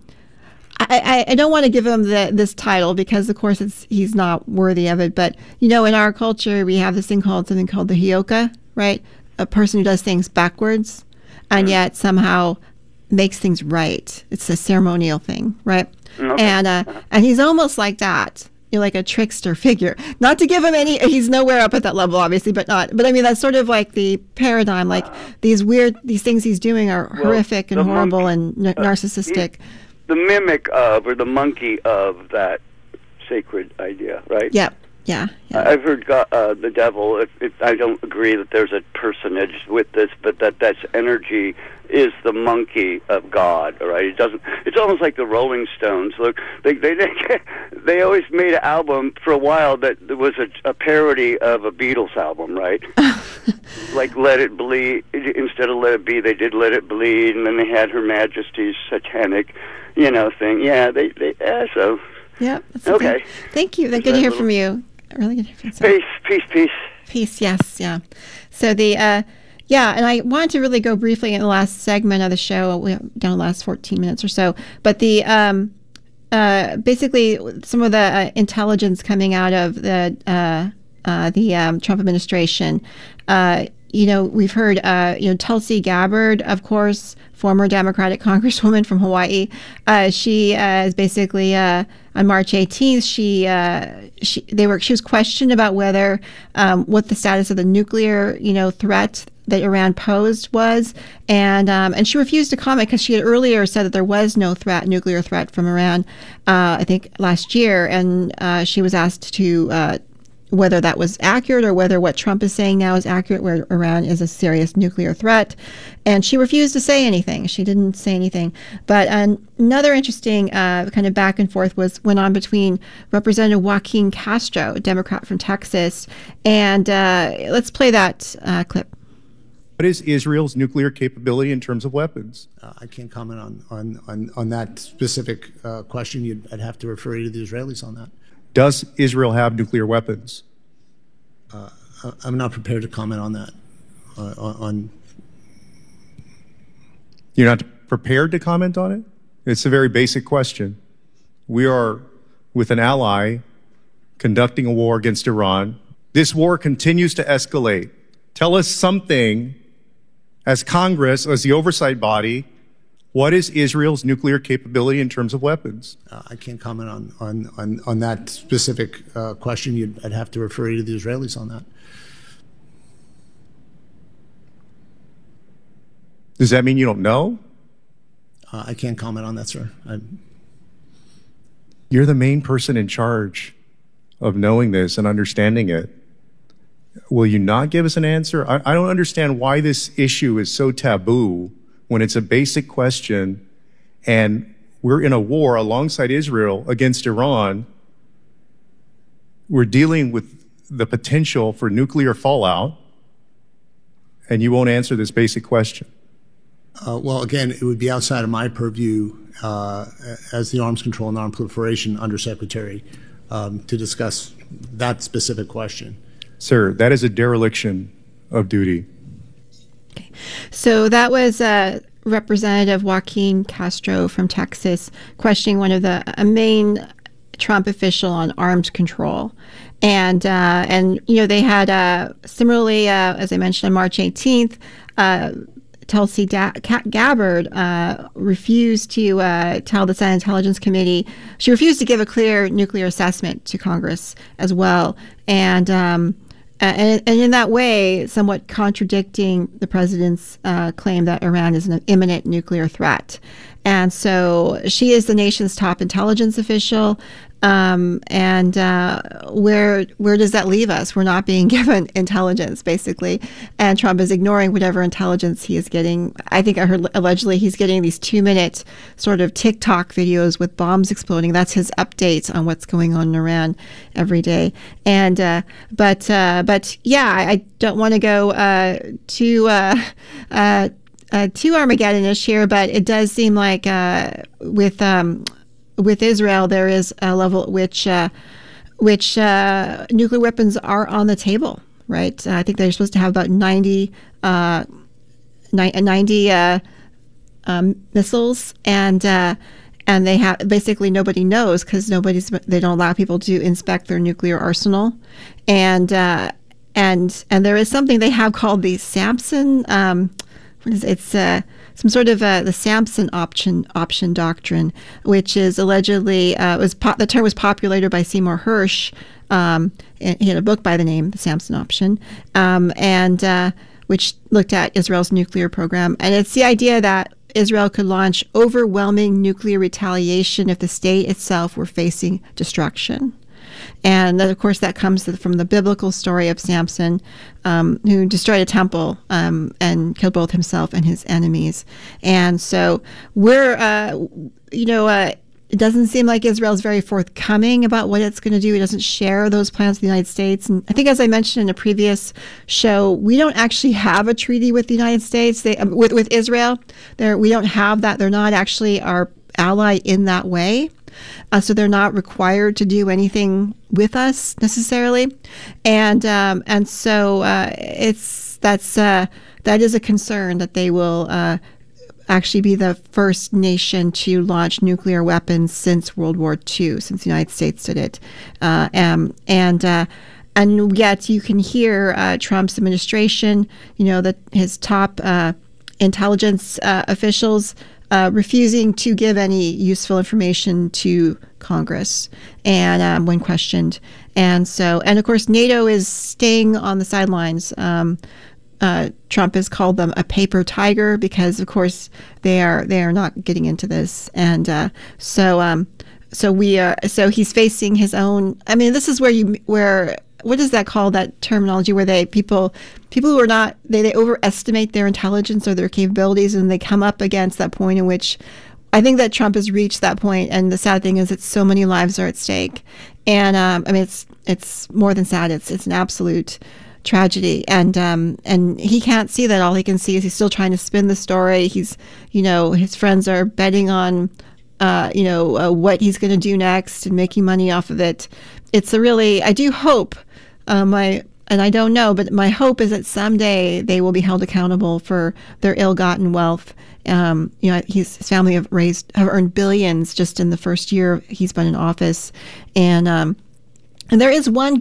I don't want to give him this title because, of course, he's not worthy of it. But, in our culture, we have this thing called the Hioka, right? A person who does things backwards and yet somehow makes things right. It's a ceremonial thing, right? Okay. And he's almost like that, like a trickster figure. Not to give him he's nowhere up at that level, obviously, but I mean, that's sort of like the paradigm. Like these things he's doing are horrific and horrible and narcissistic. The mimic of, or the monkey of that sacred idea, right? Yeah. Yeah. I've heard the devil. If I don't agree that there's a personage with this, but that's energy is the monkey of God. All right, it doesn't. It's almost like the Rolling Stones. Look, they always made an album for a while that was a parody of a Beatles album, right? Like Let It Bleed instead of Let It Be, they did Let It Bleed, and then they had Her Majesty's Satanic, thing. Yeah, so. Yeah. Okay. Thank you. Good to hear from you. Really good to hear from you. Peace. Peace. Yes. Yeah. So and I wanted to really go briefly in the last segment of the show. We have down the last 14 minutes or so. But the basically some of the intelligence coming out of the Trump administration. We've heard, Tulsi Gabbard, of course, former Democratic Congresswoman from Hawaii. She is basically on March 18th. She was questioned about whether what the status of the nuclear, threat that Iran posed was, and she refused to comment because she had earlier said that there was no nuclear threat from Iran. I think last year, and she was asked to. Whether that was accurate or whether what Trump is saying now is accurate, where Iran is a serious nuclear threat. And she refused to say anything. She didn't say anything. But another interesting kind of back and forth went on between Representative Joaquin Castro, a Democrat from Texas, and let's play that clip. What is Israel's nuclear capability in terms of weapons? I can't comment on that specific question. I'd have to refer you to the Israelis on that. Does Israel have nuclear weapons? I'm not prepared to comment on that. You're not prepared to comment on it? It's a very basic question. We are with an ally conducting a war against Iran. This war continues to escalate. Tell us something as Congress, as the oversight body. What is Israel's nuclear capability in terms of weapons? I can't comment on that specific question. I'd have to refer you to the Israelis on that. Does that mean you don't know? I can't comment on that, sir. You're the main person in charge of knowing this and understanding it. Will you not give us an answer? I don't understand why this issue is so taboo when it's a basic question and we're in a war alongside Israel against Iran. We're dealing with the potential for nuclear fallout, and you won't answer this basic question. Well, again, it would be outside of my purview as the Arms Control and Non-Proliferation Undersecretary to discuss that specific question. Sir, that is a dereliction of duty. Okay. So that was Representative Joaquin Castro from Texas questioning one of the main Trump official on arms control. And you know, they had similarly, as I mentioned, on March 18th, Tulsi Gabbard refused to tell the Senate Intelligence Committee. She refused to give a clear nuclear assessment to Congress as well. And in that way, somewhat contradicting the president's claim that Iran is an imminent nuclear threat. And so she is the nation's top intelligence official. Where does that leave us? We're not being given intelligence, basically. And Trump is ignoring whatever intelligence he is getting. I think I heard allegedly he's getting these 2-minute sort of TikTok videos with bombs exploding. That's his updates on what's going on in Iran every day. And but yeah, I don't want to go too Armageddonish here, but it does seem like with Israel, there is a level at which nuclear weapons are on the table, right? I think they're supposed to have about 90 missiles, and they have basically nobody knows because they don't allow people to inspect their nuclear arsenal, and there is something they have called the Samson. What is it? It's some sort of the Samson option doctrine, which is allegedly the term was populated by Seymour Hersh. And he had a book by the name The Samson Option, and which looked at Israel's nuclear program. And it's the idea that Israel could launch overwhelming nuclear retaliation if the state itself were facing destruction. And of course, that comes from the biblical story of Samson, who destroyed a temple and killed both himself and his enemies. And so it doesn't seem like Israel's very forthcoming about what it's going to do. It doesn't share those plans with the United States. And I think, as I mentioned in a previous show, we don't actually have a treaty with the United States, with Israel. We don't have that. They're not actually our ally in that way. So they're not required to do anything with us necessarily, and so that is a concern that they will actually be the first nation to launch nuclear weapons since World War II, since the United States did it, and yet you can hear Trump's administration, that his top intelligence officials refusing to give any useful information to Congress and when questioned. And of course, NATO is staying on the sidelines. Trump has called them a paper tiger because, of course, they are not getting into this. And so he's facing his own. I mean, this is where what is that called, that terminology where people who are not, they overestimate their intelligence or their capabilities, and they come up against that point in which I think that Trump has reached that point. And the sad thing is that so many lives are at stake. And it's more than sad. It's an absolute tragedy. And he can't see that. All he can see is he's still trying to spin the story. He's, his friends are betting on, what he's going to do next and making money off of it. It's I do hope, and I don't know, but my hope is that someday they will be held accountable for their ill-gotten wealth. His family have earned billions just in the first year he's been in office, and there is one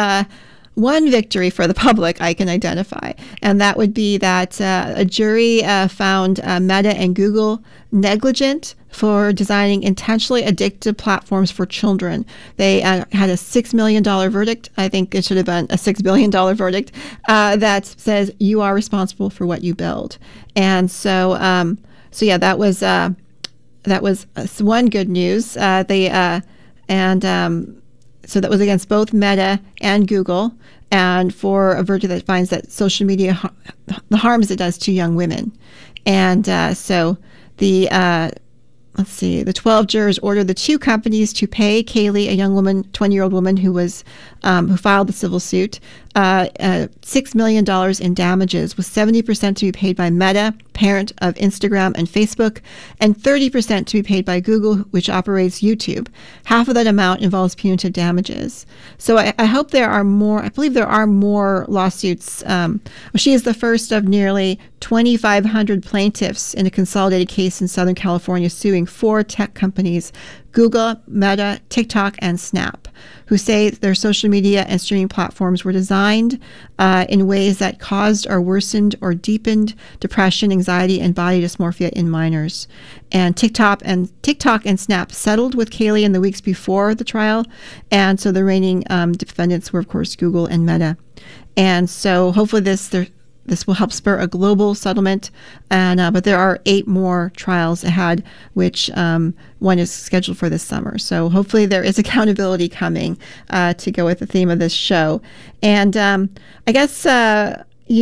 victory for the public I can identify, and that would be that a jury found Meta and Google negligent for designing intentionally addictive platforms for children. They had a $6 million verdict. I think it should have been a $6 billion verdict that says you are responsible for what you build. And so that was one good news. So that was against both Meta and Google, and for a verdict that finds that social media, the harms it does to young women. And so the 12 jurors ordered the two companies to pay Kaylee, a young woman, 20-year-old woman who filed the civil suit, $6 million in damages, with 70% to be paid by Meta, parent of Instagram and Facebook, and 30% to be paid by Google, which operates YouTube. Half of that amount involves punitive damages. So I hope there are more. I believe there are more lawsuits. She is the first of nearly 2,500 plaintiffs in a consolidated case in Southern California suing 4 tech companies, Google, Meta, TikTok, and Snap, who say their social media and streaming platforms were designed in ways that caused or worsened or deepened depression, anxiety, and body dysmorphia in minors. And TikTok and Snap settled with Kaylee in the weeks before the trial, and so the reigning defendants were, of course, Google and Meta. And so hopefully this will help spur a global settlement, but there are 8 more trials ahead, which one is scheduled for this summer. So hopefully there is accountability coming to go with the theme of this show. And I guess, I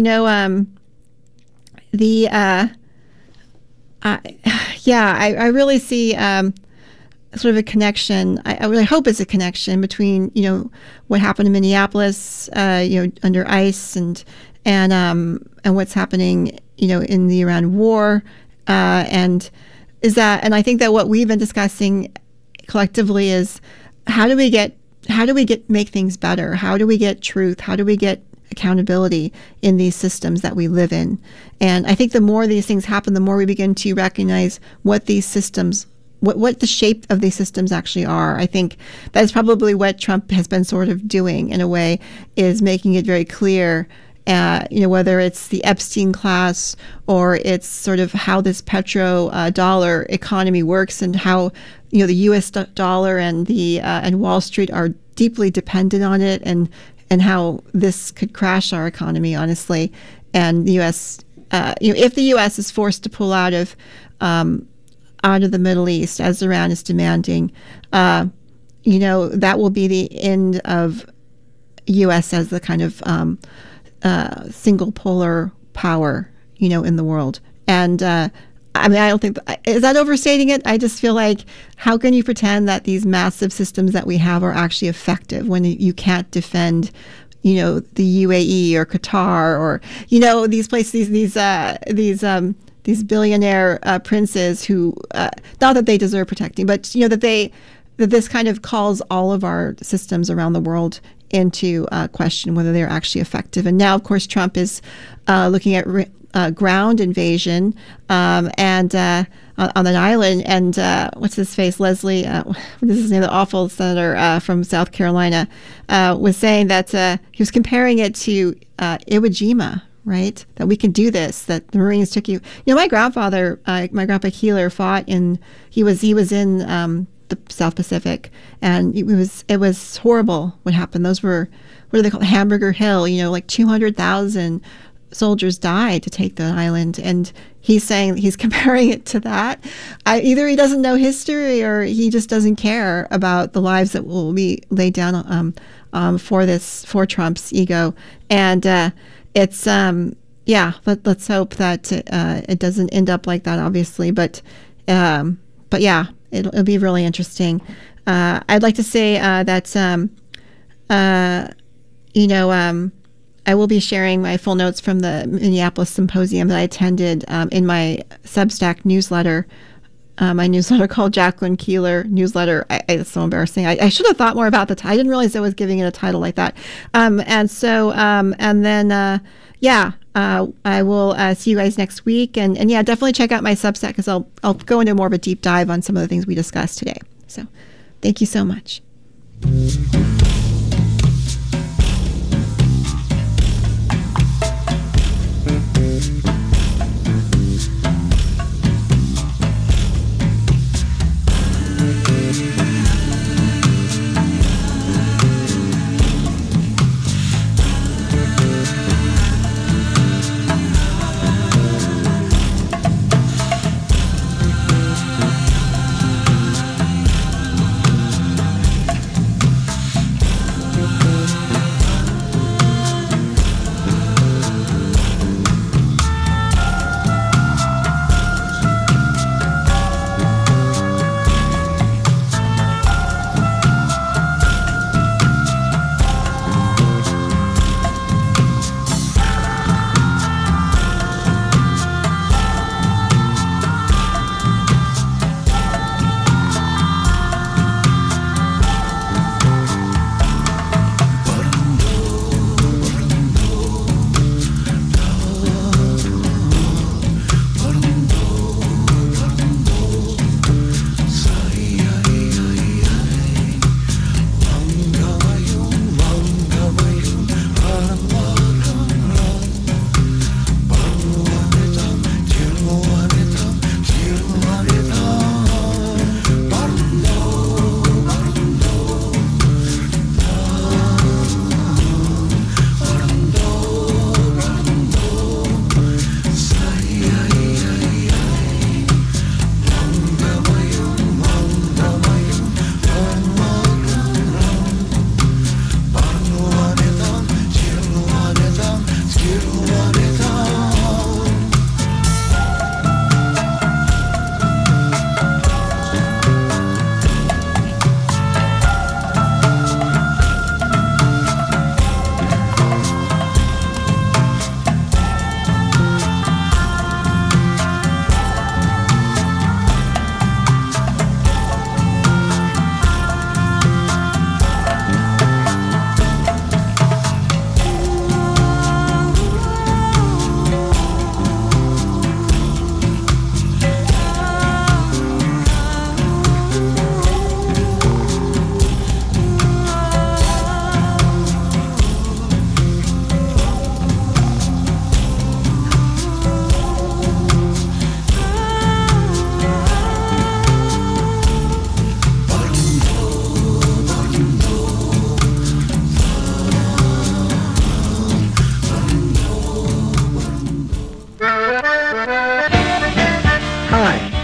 really see sort of a connection. I really hope it's a connection between, what happened in Minneapolis, under ICE and what's happening, in the Iran war, and I think that what we've been discussing collectively is how do we make things better? How do we get truth? How do we get accountability in these systems that we live in? And I think the more these things happen, the more we begin to recognize what these systems, what the shape of these systems actually are. I think that's probably what Trump has been sort of doing in a way, is making it very clear. Whether it's the Epstein class or it's sort of how this petro-dollar economy works, and how the U.S. dollar and and Wall Street are deeply dependent on it, and how this could crash our economy, honestly. And the U.S. If the U.S. is forced to pull out of the Middle East, as Iran is demanding, that will be the end of U.S. as the kind of single polar power, in the world. And I don't think, is that overstating it? I just feel like, how can you pretend that these massive systems that we have are actually effective when you can't defend, the UAE or Qatar or, these places, these billionaire princes who, not that they deserve protecting, but, that this kind of calls all of our systems around the world into question whether they're actually effective. And now, of course, Trump is looking at ground invasion and on an island. And what's his face? Leslie, this is the awful senator from South Carolina, was saying that he was comparing it to Iwo Jima, right? That we can do this, that the Marines took you. My grandfather, my grandpa Keeler, fought he was in the South Pacific, and it was horrible what happened. Those were, what are they called? Hamburger Hill, like 200,000 soldiers died to take the island. And he's saying, he's comparing it to that. Either he doesn't know history, or he just doesn't care about the lives that will be laid down for Trump's ego. And it's let's hope that it doesn't end up like that, obviously. But yeah, it'll be really interesting. I'd like to say that I will be sharing my full notes from the Minneapolis symposium that I attended in my Substack newsletter. My newsletter called Jacqueline Keeler Newsletter. It's so embarrassing. I should have thought more about the title. I didn't realize I was giving it a title like that. I will see you guys next week. And definitely check out my Substack, because I'll go into more of a deep dive on some of the things we discussed today. So thank you so much.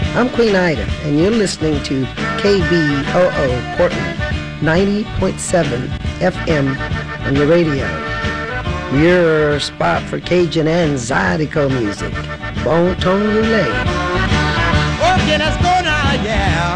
I'm Queen Ida, and you're listening to KBOO Portland, 90.7 FM on the radio. Your spot for Cajun and Zydeco music. Bon ton roulé. Okay, let's go now, yeah.